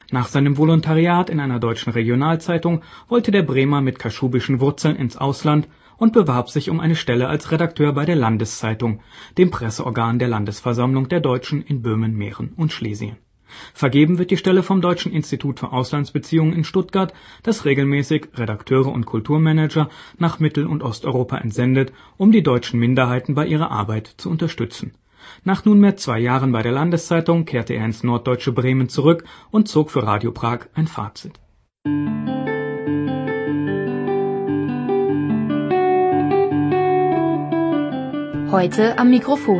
Nach seinem Volontariat in einer deutschen Regionalzeitung wollte der Bremer mit kaschubischen Wurzeln ins Ausland und bewarb sich um eine Stelle als Redakteur bei der Landeszeitung, dem Presseorgan der Landesversammlung der Deutschen in Böhmen, Mähren und Schlesien. Vergeben wird die Stelle vom Deutschen Institut für Auslandsbeziehungen in Stuttgart, das regelmäßig Redakteure und Kulturmanager nach Mittel- und Osteuropa entsendet, um die deutschen Minderheiten bei ihrer Arbeit zu unterstützen. Nach nunmehr 2 Jahren bei der Landeszeitung kehrte er ins norddeutsche Bremen zurück und zog für Radio Prag ein Fazit. Heute am Mikrofon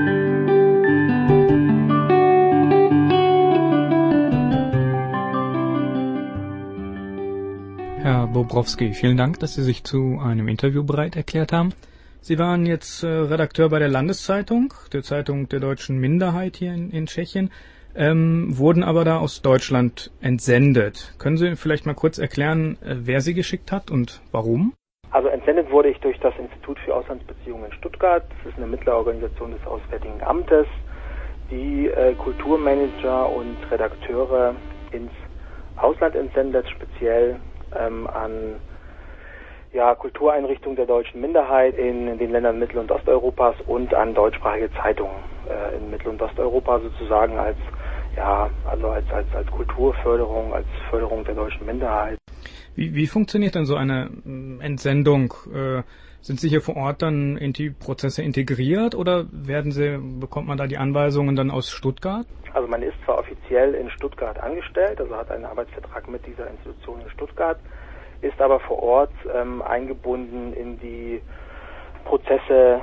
Herr Bobrowski, vielen Dank, dass Sie sich zu einem Interview bereit erklärt haben. Sie waren jetzt Redakteur bei der Landeszeitung, der Zeitung der deutschen Minderheit hier in Tschechien, wurden aber da aus Deutschland entsendet. Können Sie vielleicht mal kurz erklären, wer Sie geschickt hat und warum? Also entsendet wurde ich durch das Institut für Auslandsbeziehungen in Stuttgart. Das ist eine Mittlerorganisation des Auswärtigen Amtes, die Kulturmanager und Redakteure ins Ausland entsendet, speziell an Kultureinrichtungen der deutschen Minderheit in den Ländern Mittel- und Osteuropas und an deutschsprachige Zeitungen in Mittel- und Osteuropa sozusagen als Kulturförderung, als Förderung der deutschen Minderheit. Wie funktioniert denn so eine Entsendung? Sind Sie hier vor Ort dann in die Prozesse integriert oder bekommt man da die Anweisungen dann aus Stuttgart? Also man ist zwar offiziell in Stuttgart angestellt, also hat einen Arbeitsvertrag mit dieser Institution in Stuttgart, ist aber vor Ort eingebunden in die Prozesse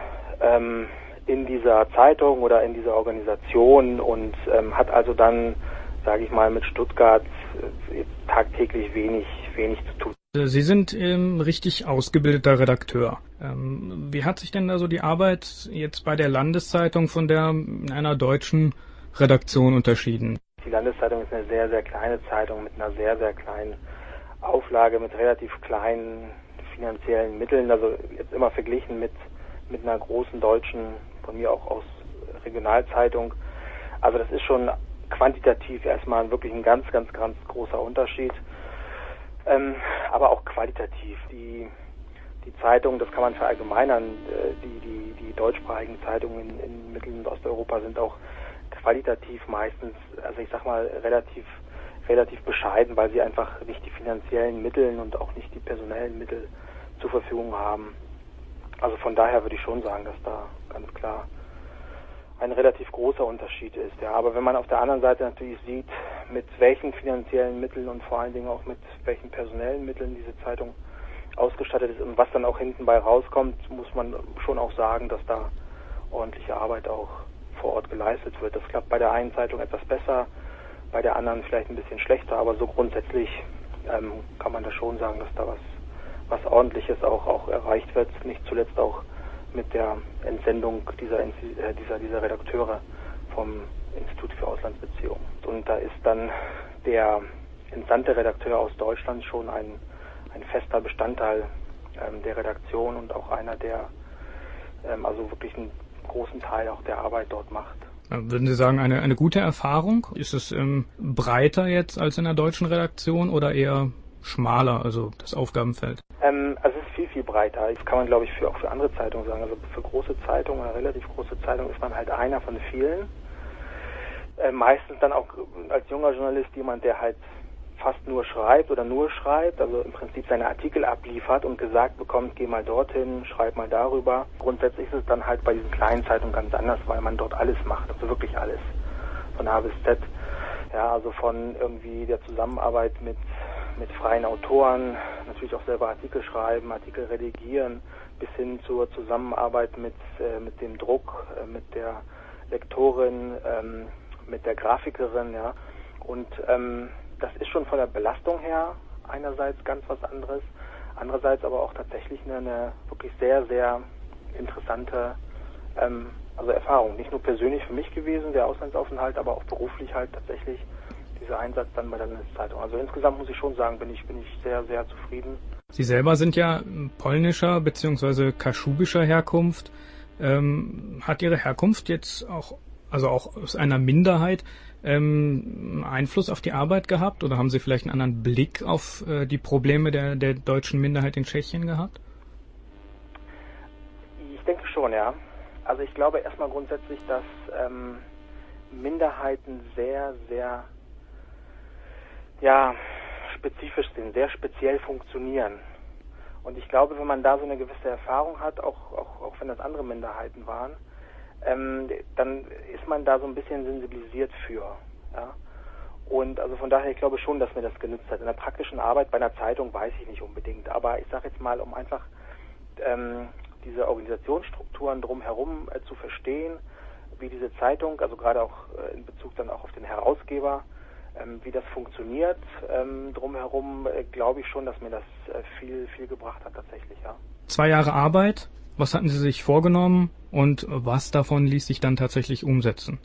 in dieser Zeitung oder in dieser Organisation und hat also dann, sage ich mal, mit Stuttgart tagtäglich wenig zu tun. Sie sind richtig ausgebildeter Redakteur. Wie hat sich denn da so die Arbeit jetzt bei der Landeszeitung von der in einer deutschen Redaktion unterschieden? Die Landeszeitung ist eine sehr, sehr kleine Zeitung mit einer sehr, sehr kleinen Auflage, mit relativ kleinen finanziellen Mitteln, also jetzt immer verglichen mit einer großen deutschen, von mir auch aus Regionalzeitung. Also das ist schon quantitativ erstmal wirklich ein ganz, ganz, ganz großer Unterschied. Aber auch qualitativ. Die Zeitung, das kann man verallgemeinern, die deutschsprachigen Zeitungen in Mittel- und Osteuropa sind auch qualitativ meistens, also ich sag mal, relativ bescheiden, weil sie einfach nicht die finanziellen Mittel und auch nicht die personellen Mittel zur Verfügung haben. Also von daher würde ich schon sagen, dass da ganz klar ein relativ großer Unterschied ist. Ja, aber wenn man auf der anderen Seite natürlich sieht, mit welchen finanziellen Mitteln und vor allen Dingen auch mit welchen personellen Mitteln diese Zeitung ausgestattet ist und was dann auch hinten bei rauskommt, muss man schon auch sagen, dass da ordentliche Arbeit auch vor Ort geleistet wird. Das klappt bei der einen Zeitung etwas besser, bei der anderen vielleicht ein bisschen schlechter, aber so grundsätzlich kann man da schon sagen, dass da was Ordentliches auch erreicht wird, nicht zuletzt auch mit der Entsendung dieser Redakteure vom Institut für Auslandsbeziehungen. Und da ist dann der entsandte Redakteur aus Deutschland schon ein fester Bestandteil der Redaktion und auch einer, der also wirklich einen großen Teil auch der Arbeit dort macht. Würden Sie sagen, eine gute Erfahrung? Ist es breiter jetzt als in der deutschen Redaktion oder eher schmaler, also das Aufgabenfeld? Also es ist viel, viel breiter. Das kann man, glaube ich, auch für andere Zeitungen sagen. Also für große Zeitungen oder relativ große Zeitungen ist man halt einer von vielen. Meistens dann auch als junger Journalist jemand, der halt fast nur schreibt, also im Prinzip seine Artikel abliefert und gesagt bekommt, geh mal dorthin, schreib mal darüber. Grundsätzlich ist es dann halt bei diesen kleinen Zeitungen ganz anders, weil man dort alles macht, also wirklich alles, von A bis Z. Ja, also von irgendwie der Zusammenarbeit mit freien Autoren, natürlich auch selber Artikel schreiben, Artikel redigieren, bis hin zur Zusammenarbeit mit dem Druck, mit der Lektorin, mit der Grafikerin, ja. Und das ist schon von der Belastung her einerseits ganz was anderes, andererseits aber auch tatsächlich eine wirklich sehr, sehr interessante Erfahrung. Nicht nur persönlich für mich gewesen, der Auslandsaufenthalt, aber auch beruflich halt tatsächlich dieser Einsatz dann bei der Landeszeitung. Also insgesamt muss ich schon sagen, bin ich sehr, sehr zufrieden. Sie selber sind ja polnischer bzw. kaschubischer Herkunft. Hat Ihre Herkunft jetzt auch also auch aus einer Minderheit, Einfluss auf die Arbeit gehabt? Oder haben Sie vielleicht einen anderen Blick auf die Probleme der deutschen Minderheit in Tschechien gehabt? Ich denke schon, ja. Also ich glaube erstmal grundsätzlich, dass Minderheiten sehr, sehr spezifisch sind, sehr speziell funktionieren. Und ich glaube, wenn man da so eine gewisse Erfahrung hat, auch wenn das andere Minderheiten waren, dann ist man da so ein bisschen sensibilisiert für. Ja? Und also von daher, ich glaube schon, dass mir das genützt hat. In der praktischen Arbeit bei einer Zeitung weiß ich nicht unbedingt. Aber ich sage jetzt mal, um einfach diese Organisationsstrukturen drumherum zu verstehen, wie diese Zeitung, also gerade auch in Bezug dann auch auf den Herausgeber, wie das funktioniert drumherum, glaube ich schon, dass mir das viel gebracht hat tatsächlich, ja. 2 Jahre Arbeit, was hatten Sie sich vorgenommen und was davon ließ sich dann tatsächlich umsetzen?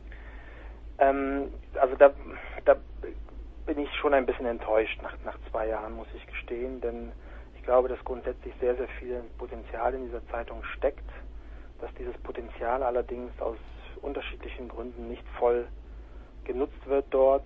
Also da bin ich schon ein bisschen enttäuscht nach 2 Jahren, muss ich gestehen, denn ich glaube, dass grundsätzlich sehr, sehr viel Potenzial in dieser Zeitung steckt, dass dieses Potenzial allerdings aus unterschiedlichen Gründen nicht voll genutzt wird dort.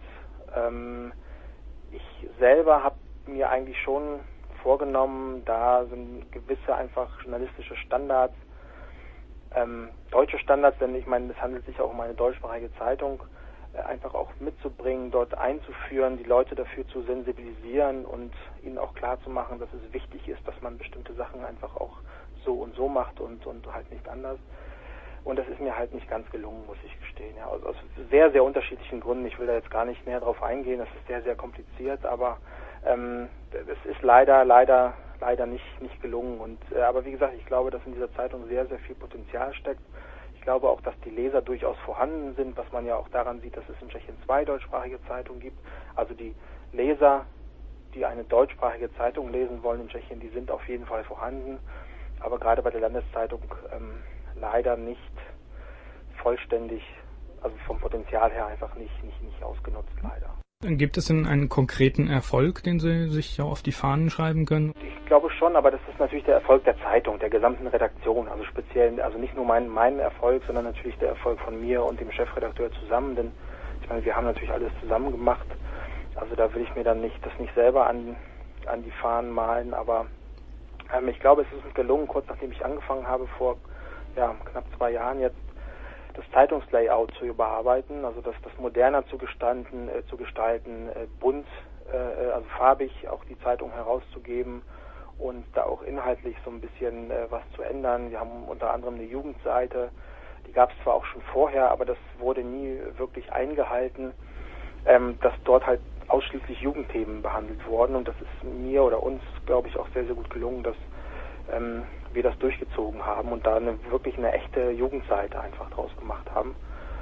Ich selber habe mir eigentlich schon vorgenommen, da sind gewisse einfach journalistische Standards, deutsche Standards, denn ich meine, es handelt sich auch um eine deutschsprachige Zeitung, einfach auch mitzubringen, dort einzuführen, die Leute dafür zu sensibilisieren und ihnen auch klarzumachen, dass es wichtig ist, dass man bestimmte Sachen einfach auch so und so macht und halt nicht anders. Und das ist mir halt nicht ganz gelungen, muss ich gestehen. Ja, aus sehr, sehr unterschiedlichen Gründen. Ich will da jetzt gar nicht näher drauf eingehen. Das ist sehr, sehr kompliziert, aber es ist leider nicht gelungen. Und aber wie gesagt, ich glaube, dass in dieser Zeitung sehr, sehr viel Potenzial steckt. Ich glaube auch, dass die Leser durchaus vorhanden sind, was man ja auch daran sieht, dass es in Tschechien 2 deutschsprachige Zeitungen gibt. Also die Leser, die eine deutschsprachige Zeitung lesen wollen in Tschechien, die sind auf jeden Fall vorhanden. Aber gerade bei der Landeszeitung leider nicht vollständig, also vom Potenzial her einfach nicht ausgenutzt, leider. Gibt es denn einen konkreten Erfolg, den Sie sich ja auf die Fahnen schreiben können? Ich glaube schon, aber das ist natürlich der Erfolg der Zeitung, der gesamten Redaktion, also speziell, also nicht nur mein Erfolg, sondern natürlich der Erfolg von mir und dem Chefredakteur zusammen, denn ich meine, wir haben natürlich alles zusammen gemacht, also da will ich mir dann das nicht selber an die Fahnen malen, aber ich glaube, es ist uns gelungen, kurz nachdem ich angefangen habe, vor knapp 2 Jahren jetzt, das Zeitungslayout zu überarbeiten, also das moderner zu gestalten, bunt, also farbig auch die Zeitung herauszugeben und da auch inhaltlich so ein bisschen was zu ändern. Wir haben unter anderem eine Jugendseite, die gab es zwar auch schon vorher, aber das wurde nie wirklich eingehalten, dass dort halt ausschließlich Jugendthemen behandelt wurden und das ist mir oder uns, glaube ich, auch sehr, sehr gut gelungen, dass wir das durchgezogen haben und da wirklich eine echte Jugendseite einfach draus gemacht haben.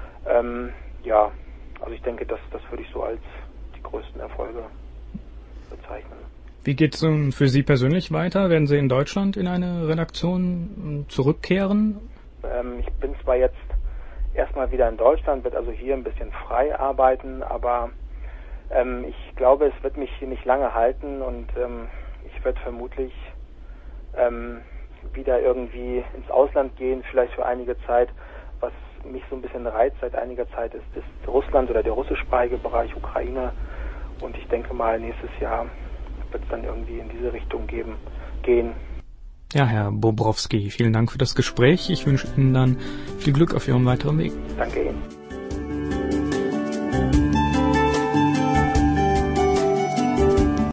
Also ich denke, das würde ich so als die größten Erfolge bezeichnen. Wie geht es nun für Sie persönlich weiter? Werden Sie in Deutschland in eine Redaktion zurückkehren? Ich bin zwar jetzt erstmal wieder in Deutschland, werde also hier ein bisschen frei arbeiten, aber ich glaube, es wird mich hier nicht lange halten und ich werde vermutlich wieder irgendwie ins Ausland gehen, vielleicht für einige Zeit. Was mich so ein bisschen reizt seit einiger Zeit ist Russland oder der russischsprachige Bereich, Ukraine. Und ich denke mal, nächstes Jahr wird es dann irgendwie in diese Richtung gehen. Ja, Herr Bobrowski, vielen Dank für das Gespräch. Ich wünsche Ihnen dann viel Glück auf Ihrem weiteren Weg. Danke Ihnen.